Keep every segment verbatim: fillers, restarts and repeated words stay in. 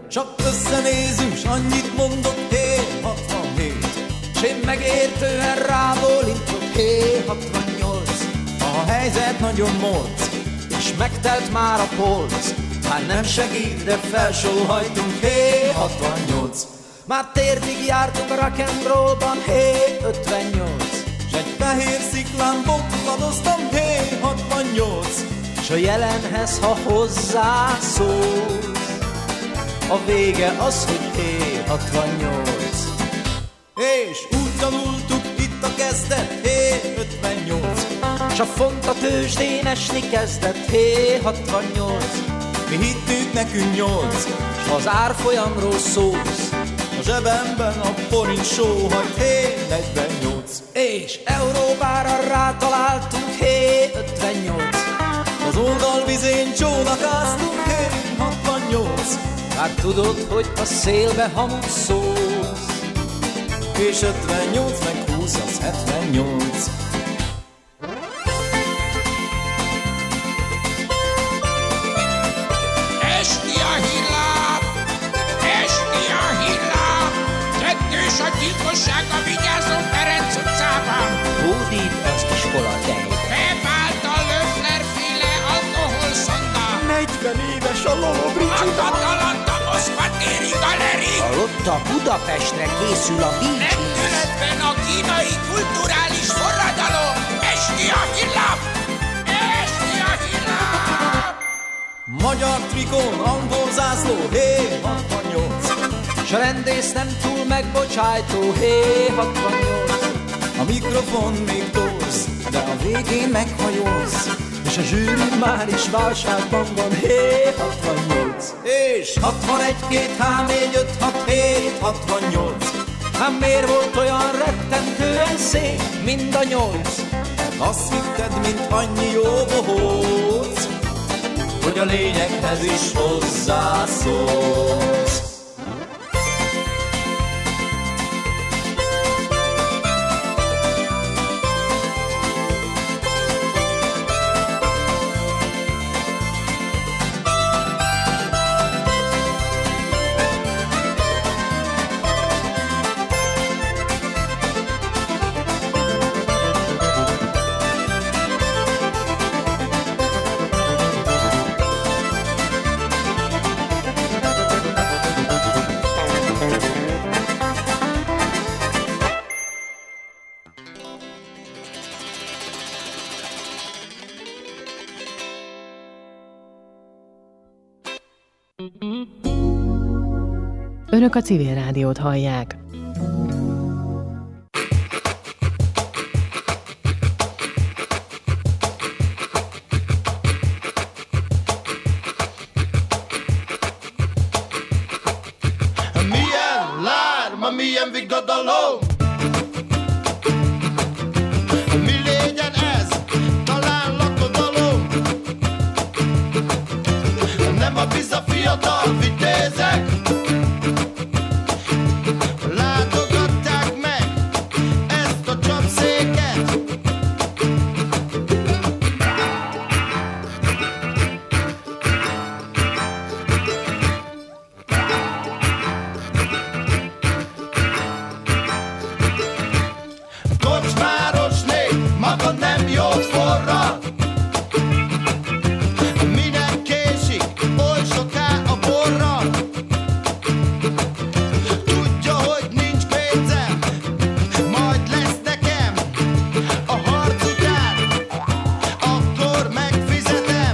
Csak összenézünk, s annyit mondok, hé, hatvanhét. S én megértően rábólintok, hé, hatvannyolc. A helyzet nagyon morc, és megtelt már a polc. Már nem segít, de felsóhajtunk, hé, hatvannyolc. Már térdig jártunk a rock'n'rollban, hé, ötvennyolc. S egy fehér sziklán bokladoztam, hé, hatvannyolc. S a jelenhez, ha hozzászólsz, a vége az, hogy hé, hatvannyolc. És úgy tanultuk itt a kezdet, hé, ötvennyolc. S a font a tőzsdén esni kezdett, hé, hatvannyolc. Mi hittük, nekünk nyolc, s az árfolyamról szólsz, a zsebemben a forint sóhajt, hé, negyvennyolc. És Európára rátaláltunk, hé, ötvennyolc. Az oldalvizén csónakáztunk, hé, hatvannyolc. Már tudod, hogy a szélbe hamut szólsz, és ötvennyolc meg húsz az hetvennyolc. Esti a hírlap, esti a hírlap, kettős a gyilkosság a Vigyázó Ferenc utcában. Hódít az iskola tej. Bepáltal Löffler féle alkoholszonda. negyven éves a Lolo Brigida. A Katalanta Moszkva téri galeri. Halotta, Budapestre készül a Beach. Lendületben a kínai kulturális forradalom. Esti a hírlap, esti a hírlap. Magyar trikón, angol zászló, hé, hatvannyolc. S a rendész nem túl megbocsájtó, hé, hatvannyolc. A mikrofon még torz, de a végén meghajolsz, és a zsűri már is válságban van, hé, hatvannyolc. És hatvanegy, két, há, négy, öt, hat, hét, hatvannyolc. Hát miért volt olyan rettentően szép, mind a nyolc? Azt hitted, mint annyi jó bohóc, hogy a lényeghez is hozzászólsz. Önök a Civil Rádiót hallják. Milyen lárma, milyen vigadalom, mi légyen ez, talán lakodalom. Nem a biza fiatal vitézek, látogatták meg ezt a csapszéket. Kocsmáros nép, maga nem jót forrad, minek késik oly soká a borra. Tudja, hogy nincs pénzem, majd lesz nekem a harc után, akkor megfizetem.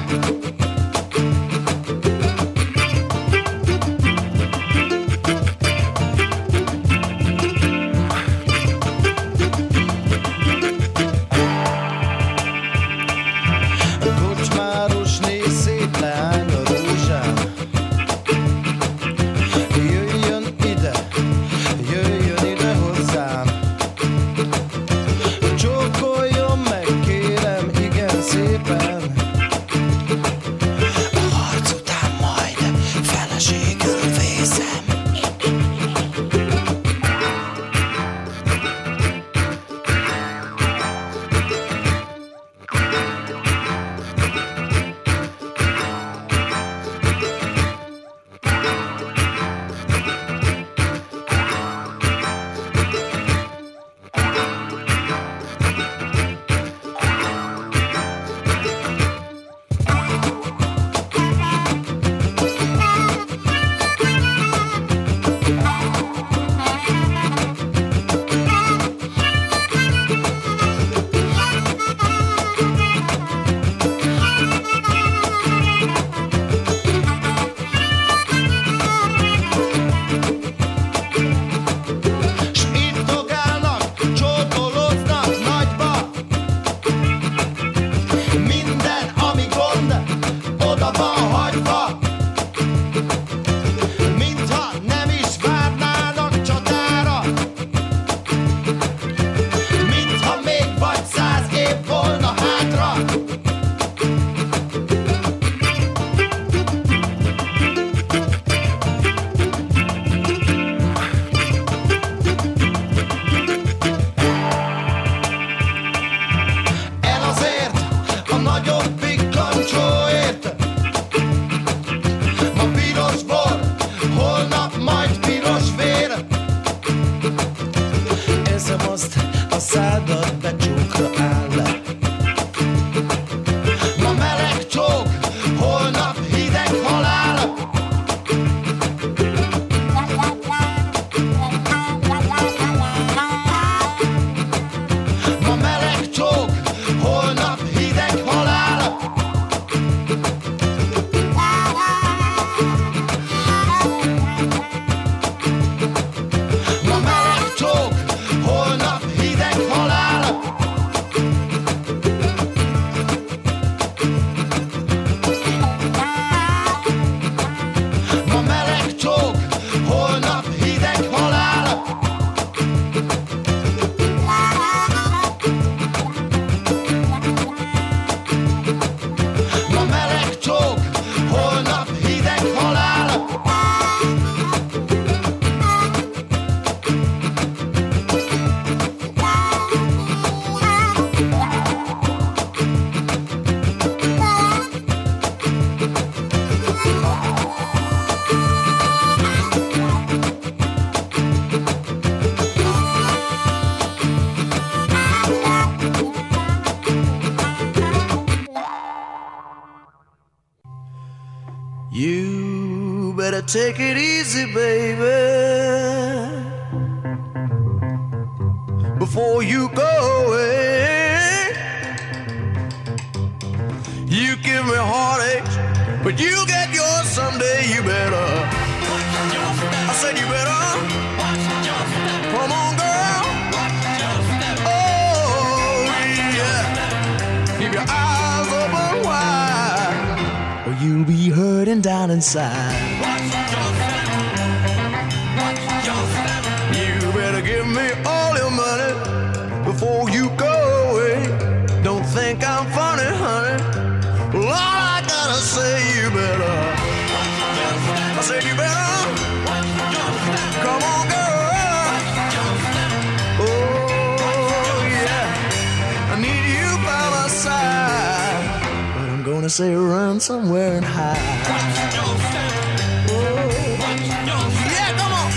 Kocsmáros néz, szép leány a rózsán, jöjjön ide, jöjjön ide hozzám. Csókoljon meg, kérem, igen szépen. A harc után majd feleségül vészem. You better take it easy, baby, before you go away. You give me heartaches, but you get yours someday. You better, I said you better, come on girl, oh yeah, keep your eyes open wide, or you'll be hurting down inside. You better give me all your money before you go away. Don't think I'm funny, honey. Well, all I gotta say, you better, I said you better, come on girl, oh yeah, I need you by my side, but I'm gonna say run somewhere and hide. Oh, yeah, come on.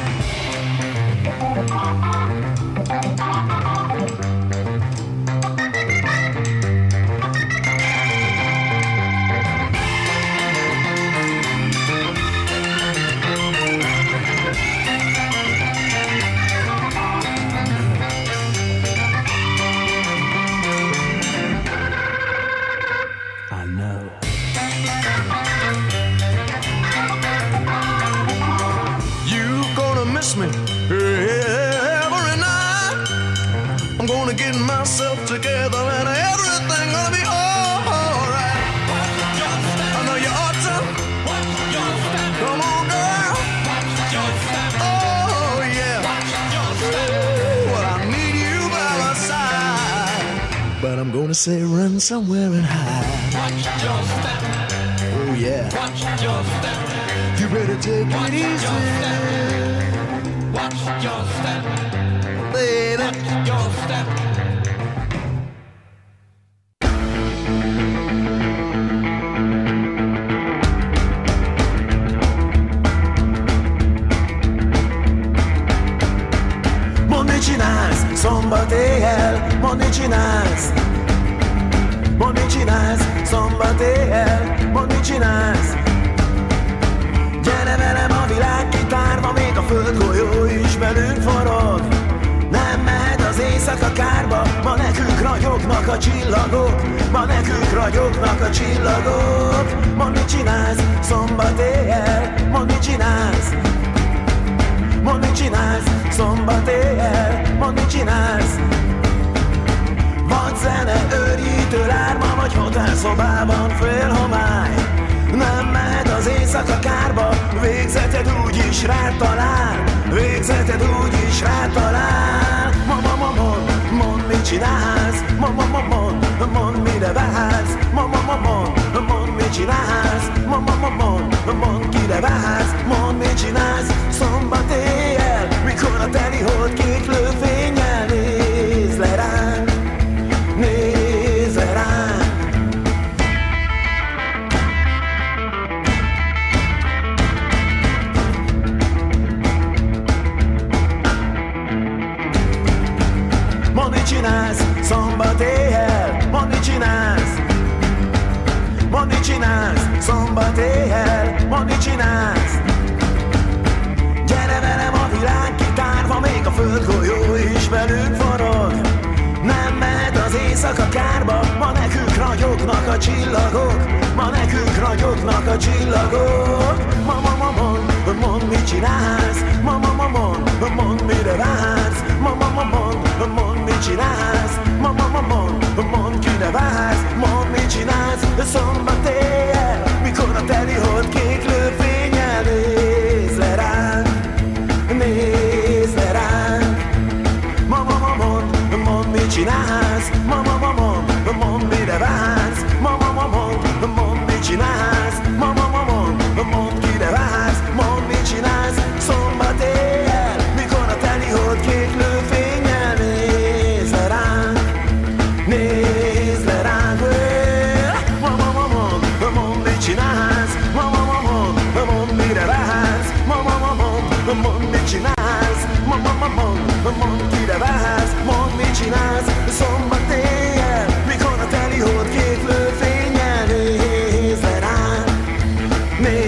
Me every night. I'm gonna get myself together and everything gonna be alright. I know you ought to. Come on, girl. Oh yeah. Well, I need you by my side, but I'm gonna say run somewhere and hide. Oh yeah. You better take it easy. Watch your step, baby. Watch your step. Mondd, mit csinálsz, szombat éjjel? Mondd, mit csinálsz? Mondd, mit csinálsz, szombat éjjel? Mondd, mit csinálsz? Gyere velem a világ kitárva, még a földgolyó is velünk forog. Nem mehet az éjszaka kárba, ma nekünk ragyognak a csillagok, ma nekünk ragyognak a csillagok. Mondd, mit csinálsz, szombat éjjel? Mondd, mit csinálsz? Mondd, mit csinálsz, szombat éjjel? Mondd, mit csinálsz? Vagy zene, őrjítő lárma, vagy hotelszobában fél homály. Nem mehet az éjszaka kárba, végzeted úgyis rád talál, végzeted úgyis rád talál. Mama, mama, mond, mond, mit csinálsz? Mama, mama, mond, mond, mire vársz? Mama, mama, mond, mond, mit csinálsz? Mama, mama, mond, mond, kire vársz? Mond, mit csinálsz? Szombat éjjel, mikor a teli hold kék lőfénnyel néz le ránk, néz le ránk. Mondd, mit csinálsz, szombat éjjel? Mondd, mit csinálsz? Mondd, mit csinálsz, szombat éjjel? Mondd, mit csinálsz? Gyere velem a világ kitárva, még a földgolyó is velünk forog. Nem mehet az éjszaka kárba, ma nekünk ragyognak a csillagok, ma nekünk ragyognak a csillagok. Mama, mama, mond, mond, mit csinálsz? Mama, mama, mond, mond, mire vársz? Mama, mama, mond, mond, mit csinálsz? Mama, mama, mond, mond, kire vársz? Mond, mit csinálsz? Szombat éjjel, mikor a teli hold kék lőfénnyel néz le ránk, néz le ránk. Mama, mama, mond, mond, mit csinálsz? Mama, mama, mond, mond, mire vársz? Mama, mama, mond, mond, mit csinálsz? Mama, mama, mond, mond, kire vársz? Mond, mit csinálsz? Szombat éjjel, mikor a teli hold kék lőfénnyel néz le ránk, néz le ránk. Mama, mama, mond, mond, mit csinálsz? Mama, mama, mond, mond, mire vársz? Mama, mama, mond, mond, mit csinálsz? Mama, mama, mond, mond, kire vársz? Mond, mit csinálsz? Szombat éjjel, mikor a teli hold kék lőfénnyel néz le ránk, néz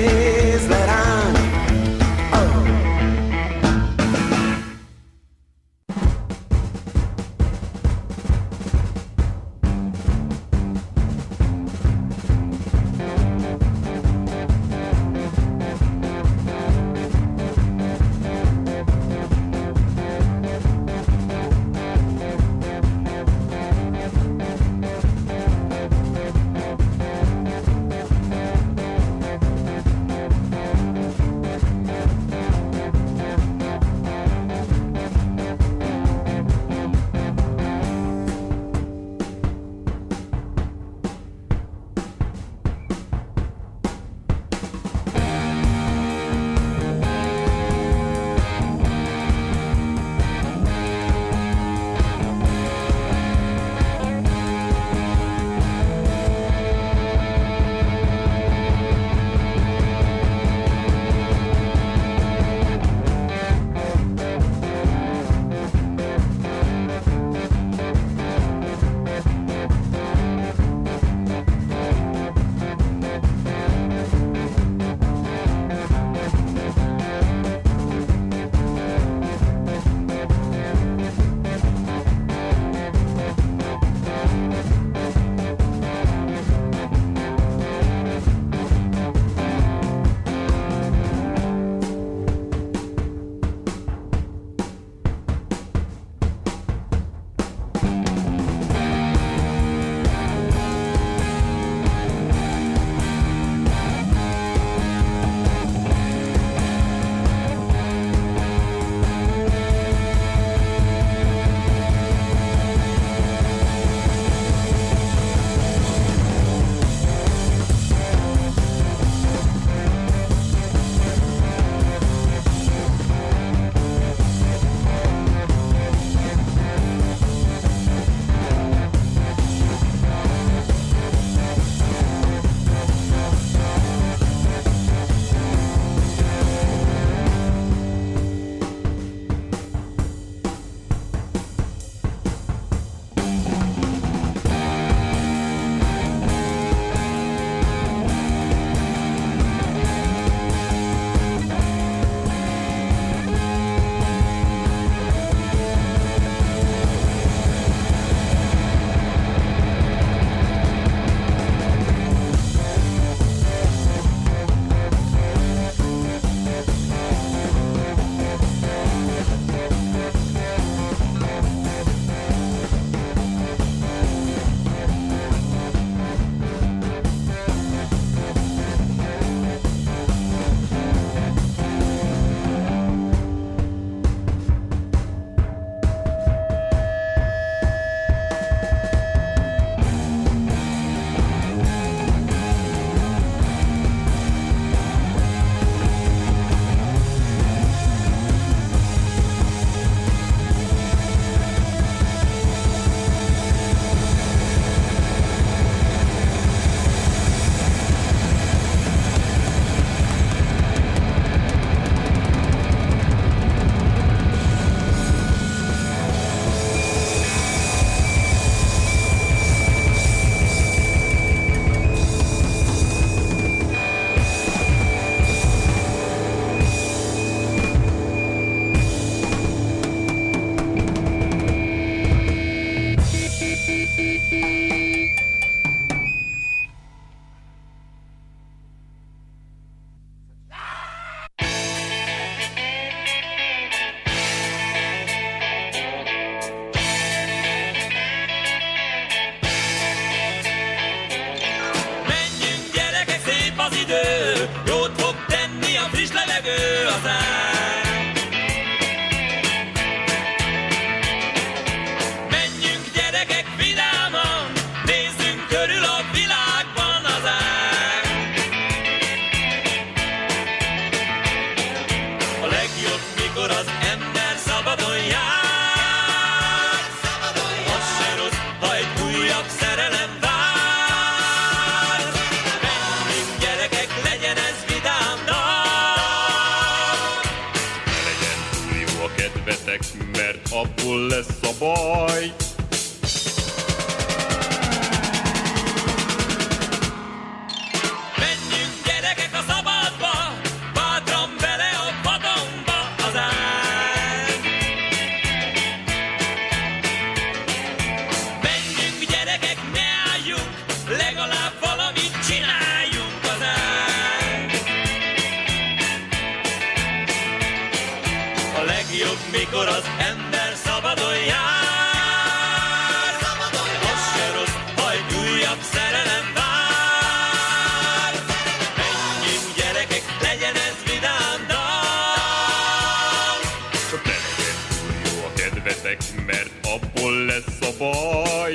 levegő az ár. Menjünk gyerekek vidáman, nézzünk körül a világban az ár. A legjobb, mikor az ember szabadon jár. Az se rossz, ha egy újabb szerelem vár. Menjünk gyerekek, legyen ez vidám nap. Ne legyen túl jó a kedvetek, mert abból lesz a baj. Menjünk gyerekek a szabadba, bátran bele a vadonba az ár. Menjünk gyerekek, ne álljunk, legalább valamit csináljunk az ár. A legjobb, mikor az ember szabadon jár. Az se rossz, ha egy újabb szerelem vár. Menjünk gyerekek, legyen ez vidám dal. Csak ne legyen túl jó a kedvetek, mert abból lesz a baj.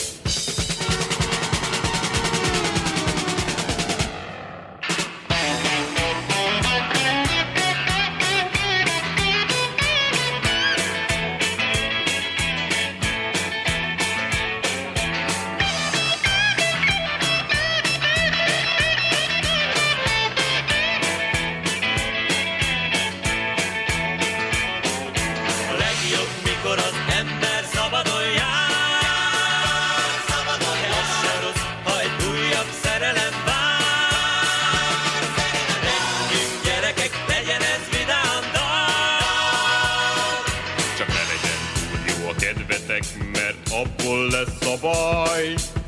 A legjobb, mikor az ember szabadon jár. Az se rossz, ha egy újabb szerelem vár. Menjünk gyerekek, legyen ez vidám dal. Csak ne legyen túl jó a kedvetek, mert abból lesz a baj.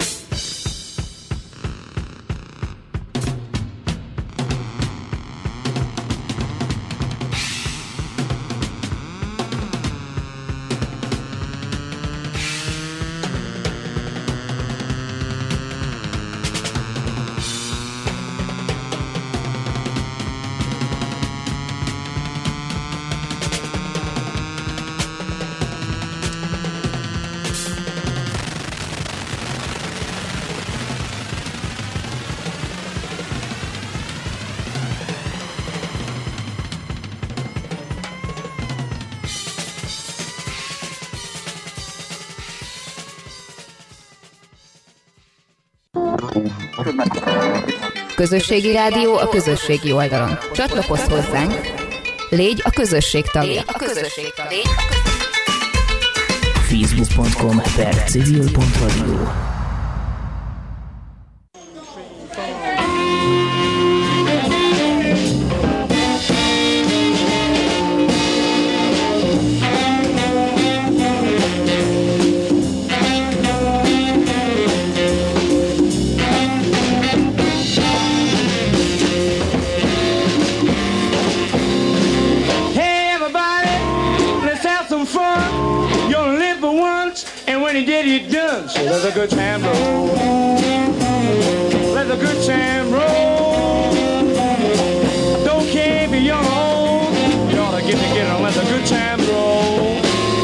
Közösségi rádió a közösségi oldalon. Csatlakozz hozzánk, légy a közösség tagja. A közösség tagja. facebook pont com per civil pont radio. So let the good time roll. Let the good time roll. Don't care if you're young or old. You ought to get together and let the good time roll.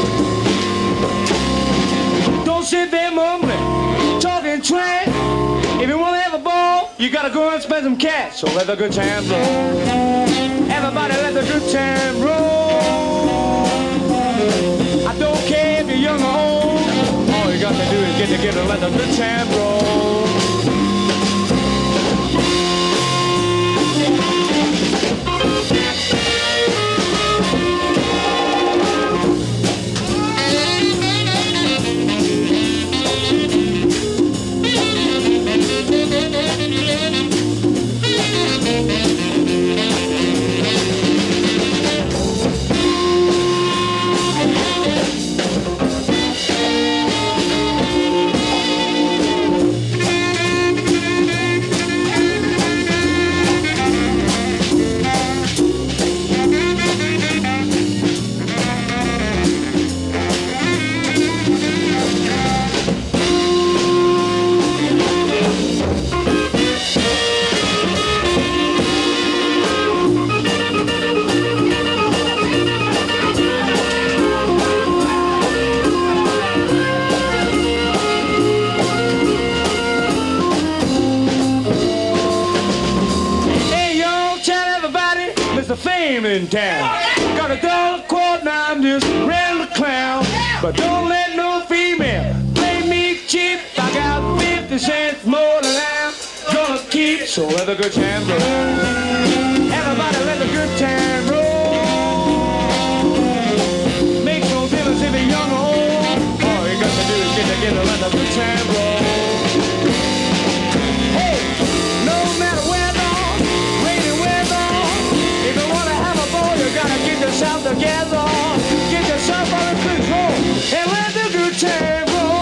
Don't sit there mumbling, talking trash. If you want to have a ball, you got to go and spend some cash. So let the good time roll. Everybody let the good time roll. I don't care if you're young or old. All you got to do is get together and let the good time roll. game in town. Got a dollar quart and I'm just ready to clown. But don't let no female play me cheap. I got fifty cents more than I'm gonna keep. So let the good time roll. Everybody let the good time roll. Make no difference if you're young or old. All you got to do is get together and let the good time roll. Hey, no matter weather, rainy weather, if you wanna have a ball, you gotta get yourself together. Get yourself under control and let the good time roll.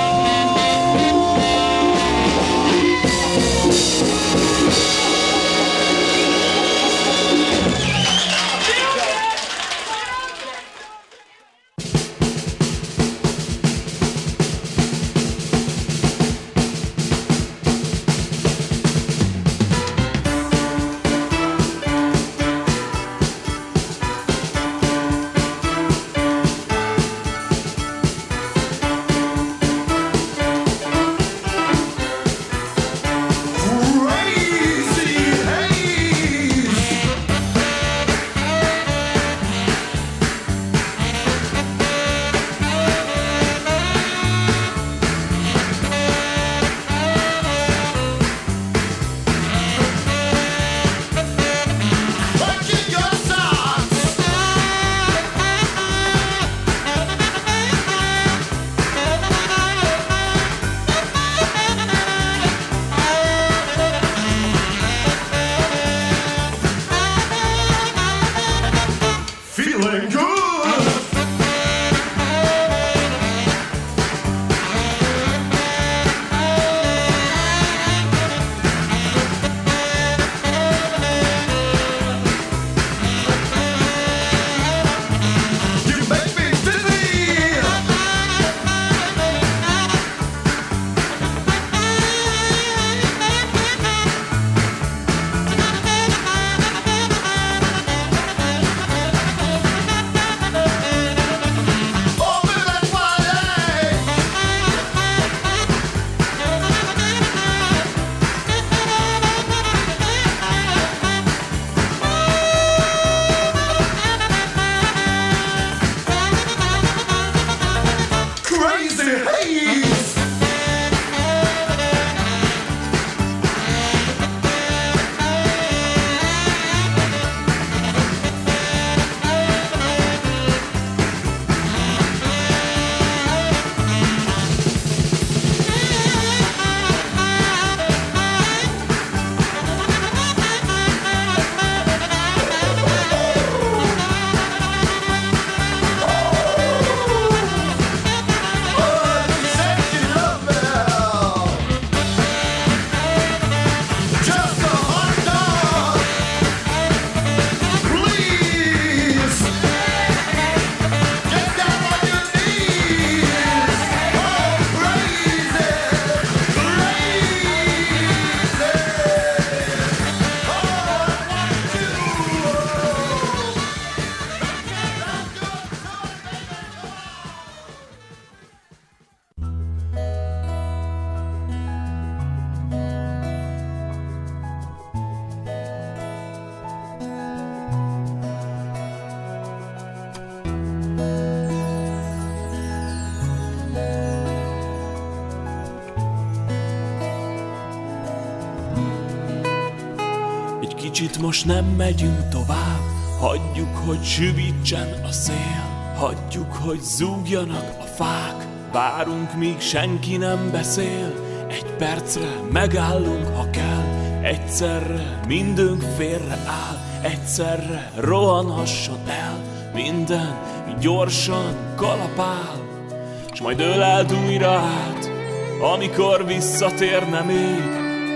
Kicsit most nem megyünk tovább, hagyjuk, hogy süvítsen a szél, hagyjuk, hogy zúgjanak a fák, várunk, míg senki nem beszél, egy percre megállunk, ha kell, egyszerre mindünk félre áll, egyszerre rohanhasson el, minden gyorsan kalapál, s majd öleld újra át, amikor visszatérne még,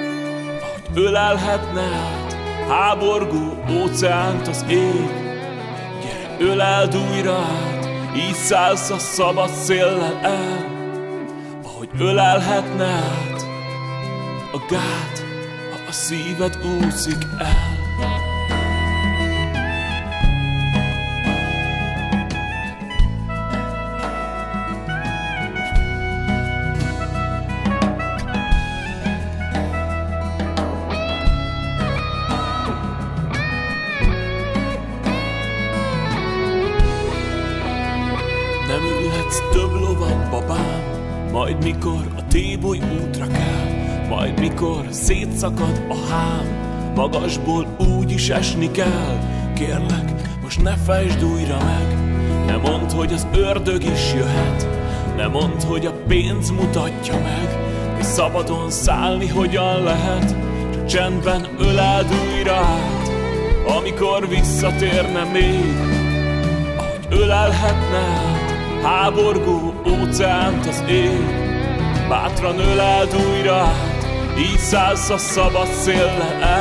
ahogy ölelhetne át, háborgó óceánt az ég. Gyere, öleld újra át, így szállsz a szabad széllel el, ahogy ölelhetne át a gát, ha a szíved úszik el. majd mikor a téboly útra kell, majd mikor szétszakad a hám, magasból úgy is esni kell. Kérlek, most ne fejtsd újra meg, ne mondd, hogy az ördög is jöhet, ne mondd, hogy a pénz mutatja meg, hogy szabadon szállni hogyan lehet. Csak csendben öleld újra át, amikor visszatérne még, ahogy ölelhetne át háborgó óceánt az ég. Bátran öleld újra át, így szállsz a szabad széllel el.